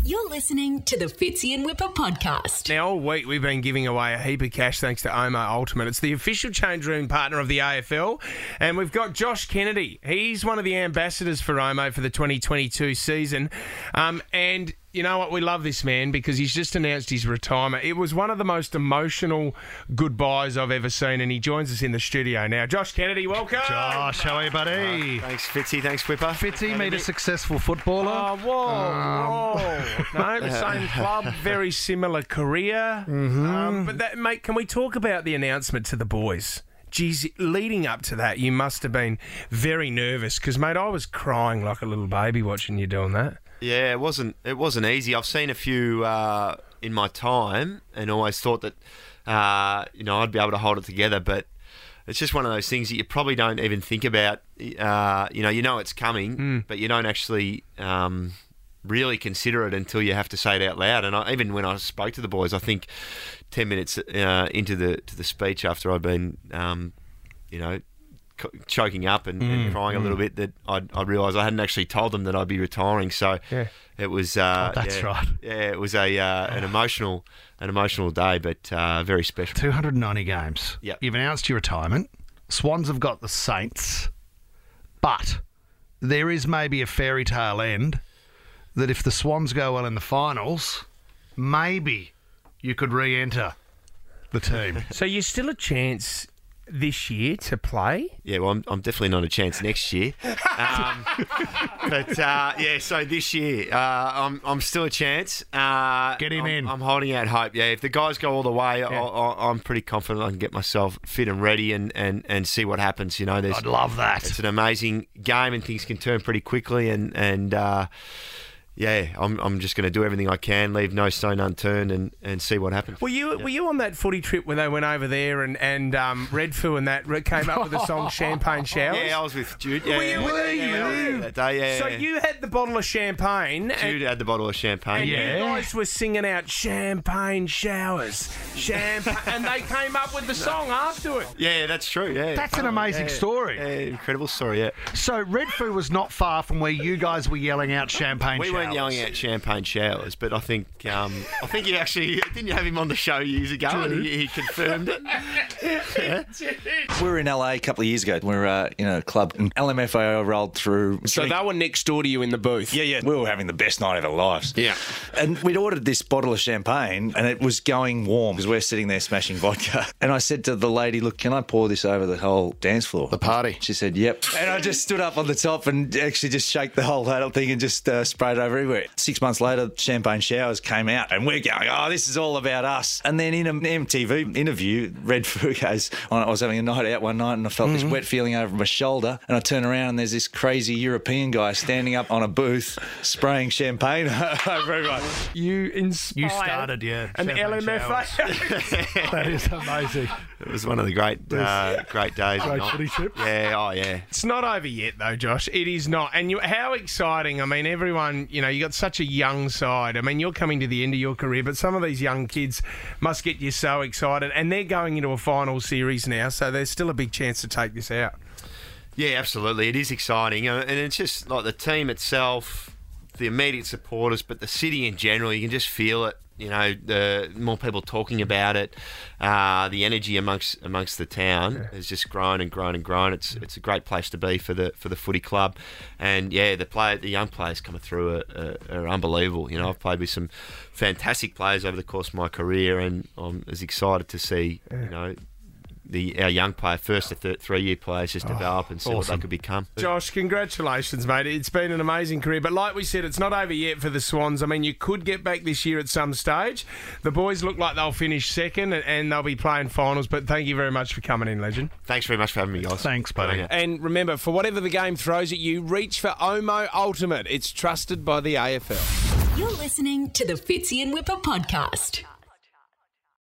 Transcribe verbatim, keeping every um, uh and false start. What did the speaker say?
You're listening to the Fitzy and Whipper podcast. Now, all week we've been giving away a heap of cash thanks to Omo Ultimate. It's the official change room partner of the A F L. And we've got Josh Kennedy. He's one of the ambassadors for Omo for the twenty twenty-two season. Um, and you know what? We love this man because he's just announced his retirement. It was one of the most emotional goodbyes I've ever seen, and he joins us in the studio now. Josh Kennedy, welcome. Josh, how are you, buddy? Uh, thanks, Fitzy. Thanks, Whipper. Fitzy, meet a successful footballer. Oh, whoa, um, whoa. No, the same club, very similar career. Mm-hmm. Um, but, that, mate, can we talk about the announcement to the boys? Geez, leading up to that, you must have been very nervous because, mate, I was crying like a little baby watching you doing that. Yeah, it wasn't. It wasn't easy. I've seen a few uh, in my time, and always thought that uh, you know I'd be able to hold it together. But it's just one of those things that you probably don't even think about. Uh, you know, you know it's coming, Mm. but you don't actually um, really consider it until you have to say it out loud. And I, even when I spoke to the boys, I think ten minutes uh, into the to the speech after I'd been, um, you know. choking up and, mm, and crying mm. a little bit, that I I realised I hadn't actually told them that I'd be retiring. So yeah. it was uh, oh, that's yeah, right. Yeah, it was a uh, an emotional an emotional day, but uh, very special. two hundred ninety games. Yep. You've announced your retirement. Swans have got the Saints, but there is maybe a fairy tale end that if the Swans go well in the finals, maybe you could re-enter the team. So you're still a chance this year to play? Yeah, well, I'm, I'm definitely not a chance next year. Um, but, uh, yeah, so this year, uh, I'm I'm still a chance. Uh, Get him I'm, in. I'm holding out hope. Yeah, if the guys go all the way, Yeah. I, I, I'm pretty confident I can get myself fit and ready and, and, and see what happens. You know, there's I'd love that. It's an amazing game and things can turn pretty quickly and, and uh, yeah, I'm I'm just going to do everything I can, leave no stone unturned and, and see what happens. Were you were you on that footy trip where they went over there and, and um, Redfoo and that came up with the song Champagne Showers? Yeah, I was with Jude. Yeah, Were you- yeah, were yeah, yeah, I was you? there that day, yeah, So yeah. you had the bottle of champagne Jude and, had the bottle of champagne. and Yeah. you guys were singing out Champagne Showers, champagne, and they came up with the song afterward. Yeah, that's true. Yeah, That's an amazing Yeah, story. Yeah, incredible story. Yeah, So Redfoo was not far from where you guys were yelling out champagne we showers. weren't yelling out champagne showers, but I think um, I think you actually didn't you have him on the show years ago, and he, he confirmed it. We were in L A a couple of years ago. We were uh, in a club, and L M F A O rolled through. So they were next door to you in the booth. Yeah, yeah. We were having the best night of our lives. Yeah. And we'd ordered this bottle of champagne, and it was going warm because we're sitting there smashing vodka. And I said to the lady, look, can I pour this over the whole dance floor? The party. She said, yep. And I just stood up on the top and actually just shake the whole whole thing and just uh, sprayed it over everywhere. Six months later, Champagne Showers came out, and we're going, oh, this is all about us. And then in an M T V interview, Redfoo goes, I was having a night out one night and I felt Mm-hmm. this wet feeling over my shoulder, and I turn around and there's this crazy European guy standing up on a booth spraying champagne over everyone. You inspired You started, yeah, an Champagne L M F A. That is amazing. It was one of the great uh, great days. Great of footy trip. Yeah, oh yeah. It's not over yet, though, Josh. It is not. And you, how exciting. I mean, everyone, you know, you got such a young side. I mean, you're coming to the end of your career, but some of these young kids must get you so excited. And they're going into a final series now, so there's still a big chance to take this out. Yeah, absolutely. It is exciting. Uh, And it's just like the team itself, the immediate supporters, but the city in general, you can just feel it. You know, the more people talking about it, uh, the energy amongst amongst the town has just grown and grown and grown. It's it's a great place to be for the for the footy club, and yeah, the play the young players coming through are, are, are unbelievable. You know, I've played with some fantastic players over the course of my career, and I'm as excited to see you know. The, our young player, first to th- three-year players, just develop and see what they could become. Josh, congratulations, mate. It's been an amazing career. But like we said, it's not over yet for the Swans. I mean, you could get back this year at some stage. The boys look like they'll finish second and, and they'll be playing finals. But thank you very much for coming in, legend. Thanks very much for having me, guys. Thanks, buddy. Yeah. And remember, for whatever the game throws at you, reach for Omo Ultimate. It's trusted by the A F L. You're listening to the Fitzy and Whipper podcast.